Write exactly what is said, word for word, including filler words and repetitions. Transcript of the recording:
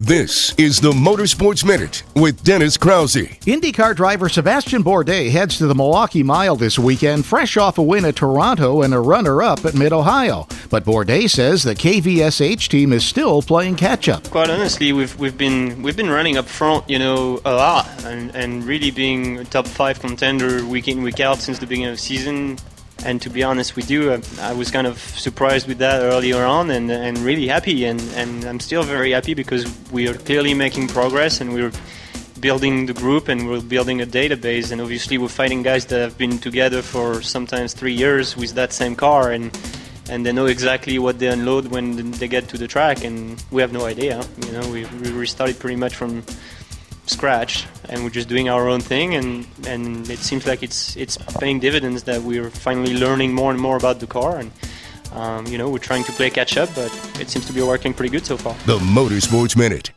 This is the Motorsports Minute with Dennis Krause. IndyCar driver Sebastian Bourdais heads to the Milwaukee Mile this weekend, fresh off a win at Toronto and a runner-up at Mid-Ohio. But Bourdais says the K V S H team is still playing catch-up. Quite honestly, we've we've been we've been running up front, you know, a lot, and, and really being a top five contender week in, week out since the beginning of the season. And to be honest with you, I was kind of surprised with that earlier on, and, and really happy. And, and I'm still very happy because we are clearly making progress, and we're building the group, and we're building a database. And obviously, we're fighting guys that have been together for sometimes three years with that same car, and and they know exactly what they unload when they get to the track. And we have no idea. You know, we, we restarted pretty much from scratch, and we're just doing our own thing, and and it seems like it's it's paying dividends, that we're finally learning more and more about the car, and um, you know, we're trying to play catch up, but it seems to be working pretty good so far. The Motorsports Minute.